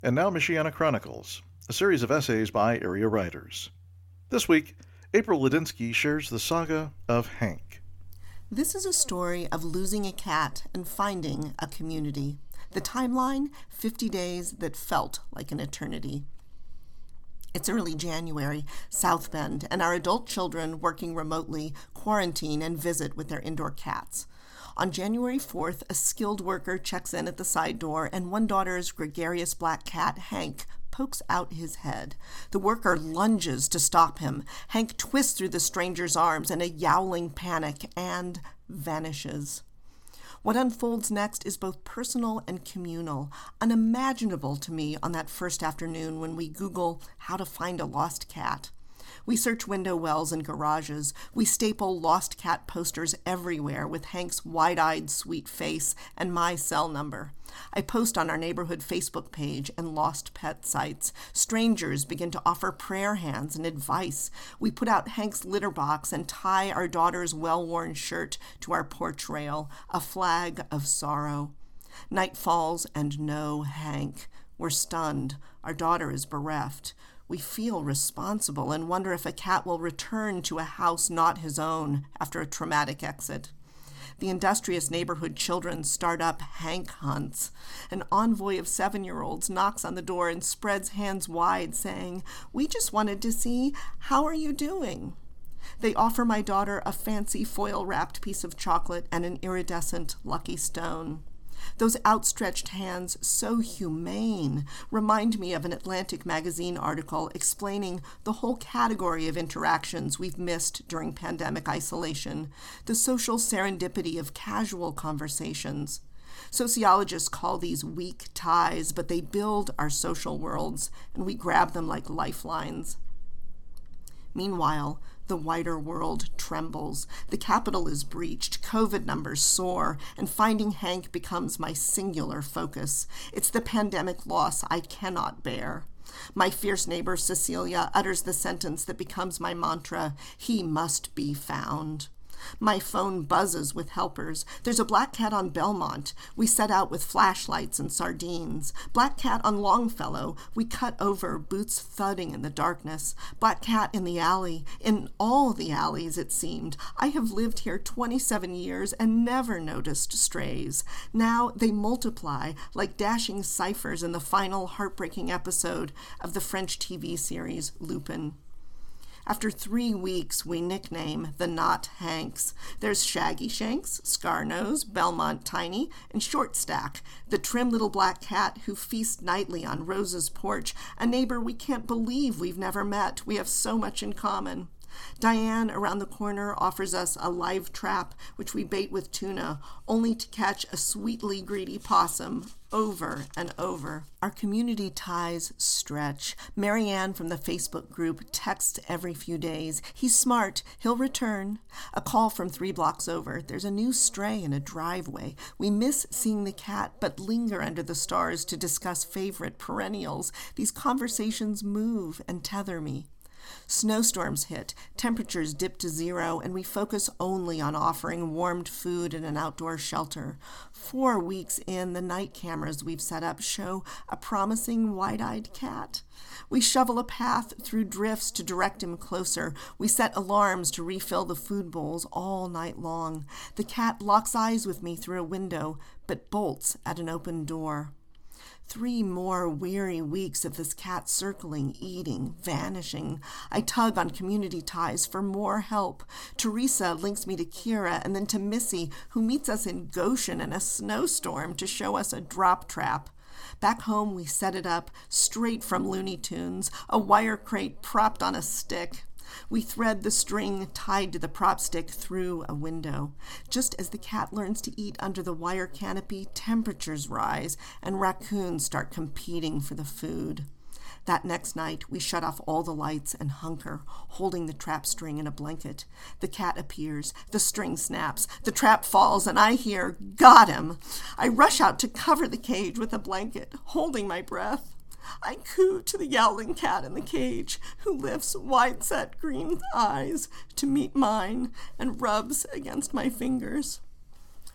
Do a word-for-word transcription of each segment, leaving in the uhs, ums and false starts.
And now Michiana Chronicles, a series of essays by area writers. This week, April Ladinsky shares the saga of Hank. This is a story of losing a cat and finding a community. The timeline, fifty days that felt like an eternity. It's early January, South Bend, and our adult children working remotely quarantine and visit with their indoor cats. On January fourth, a skilled worker checks in at the side door, and one daughter's gregarious black cat, Hank, pokes out his head. The worker lunges to stop him. Hank twists through the stranger's arms in a yowling panic and vanishes. What unfolds next is both personal and communal, unimaginable to me on that first afternoon when we Google how to find a lost cat. We search window wells and garages. We staple lost cat posters everywhere with Hank's wide-eyed sweet face and my cell number. I post on our neighborhood Facebook page and lost pet sites. Strangers begin to offer prayer hands and advice. We put out Hank's litter box and tie our daughter's well-worn shirt to our porch rail, a flag of sorrow. Night falls and no Hank. We're stunned. Our daughter is bereft. We feel responsible and wonder if a cat will return to a house not his own after a traumatic exit. The industrious neighborhood children start up Hank hunts. An envoy of seven-year-olds knocks on the door and spreads hands wide, saying, "We just wanted to see, how are you doing?" They offer my daughter a fancy foil-wrapped piece of chocolate and an iridescent lucky stone. Those outstretched hands, so humane, remind me of an Atlantic magazine article explaining the whole category of interactions we've missed during pandemic isolation, the social serendipity of casual conversations. Sociologists call these weak ties, but they build our social worlds, and we grab them like lifelines. Meanwhile, the wider world trembles. The Capitol is breached, COVID numbers soar, and finding Hank becomes my singular focus. It's the pandemic loss I cannot bear. My fierce neighbor Cecilia utters the sentence that becomes my mantra: he must be found. My phone buzzes with helpers. There's a black cat on Belmont. We set out with flashlights and sardines. Black cat on Longfellow. We cut over, boots thudding in the darkness. Black cat in the alley. In all the alleys, it seemed. I have lived here twenty-seven years and never noticed strays. Now they multiply like dashing ciphers in the final heartbreaking episode of the French T V series Lupin. After three weeks, we nickname the not Hanks. There's Shaggy Shanks, Scarnose, Belmont Tiny, and Short Stack, the trim little black cat who feasts nightly on Rose's porch, a neighbor we can't believe we've never met. We have so much in common. Diane, around the corner, offers us a live trap, which we bait with tuna, only to catch a sweetly greedy possum over and over. Our community ties stretch. Marianne from the Facebook group texts every few days. He's smart. He'll return. A call from three blocks over. There's a new stray in a driveway. We miss seeing the cat, but linger under the stars to discuss favorite perennials. These conversations move and tether me. Snowstorms hit, temperatures dip to zero, and we focus only on offering warmed food and an outdoor shelter. Four weeks in, the night cameras we've set up show a promising wide-eyed cat. We shovel a path through drifts to direct him closer. We set alarms to refill the food bowls all night long. The cat locks eyes with me through a window, but bolts at an open door. Three more weary weeks of this cat circling, eating, vanishing. I tug on community ties for more help. Teresa links me to Kira and then to Missy, who meets us in Goshen in a snowstorm to show us a drop trap. Back home, we set it up, straight from Looney Tunes, a wire crate propped on a stick. We thread the string tied to the prop stick through a window. Just as the cat learns to eat under the wire canopy, temperatures rise and raccoons start competing for the food. That next night, we shut off all the lights and hunker, holding the trap string in a blanket. The cat appears, the string snaps, the trap falls, and I hear, "Got him!" I rush out to cover the cage with a blanket, holding my breath. I coo to the yowling cat in the cage, who lifts wide-set green eyes to meet mine and rubs against my fingers.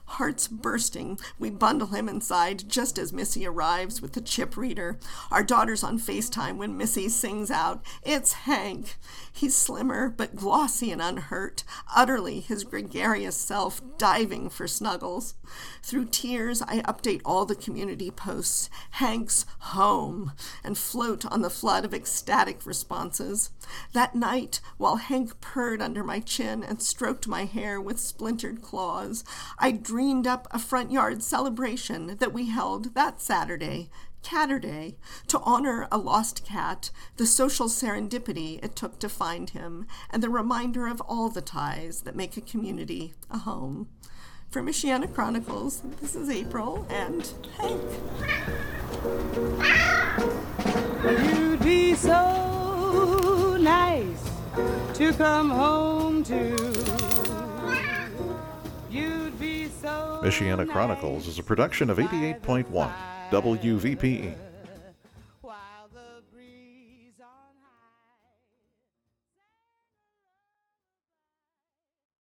Hearts bursting, we bundle him inside just as Missy arrives with the chip reader. Our daughter's on FaceTime when Missy sings out, "It's Hank." He's slimmer but glossy and unhurt, utterly his gregarious self diving for snuggles. Through tears, I update all the community posts, Hank's home, and float on the flood of ecstatic responses. That night, while Hank purred under my chin and stroked my hair with splintered claws, I dreamed up a front yard celebration that we held that Saturday, Catterday, to honor a lost cat, the social serendipity it took to find him, and the reminder of all the ties that make a community a home. For Michiana Chronicles, this is April and Hank. You'd be so nice to come home to. You'd be so Michiana nice Chronicles is a production of eighty-eight point one W V P E.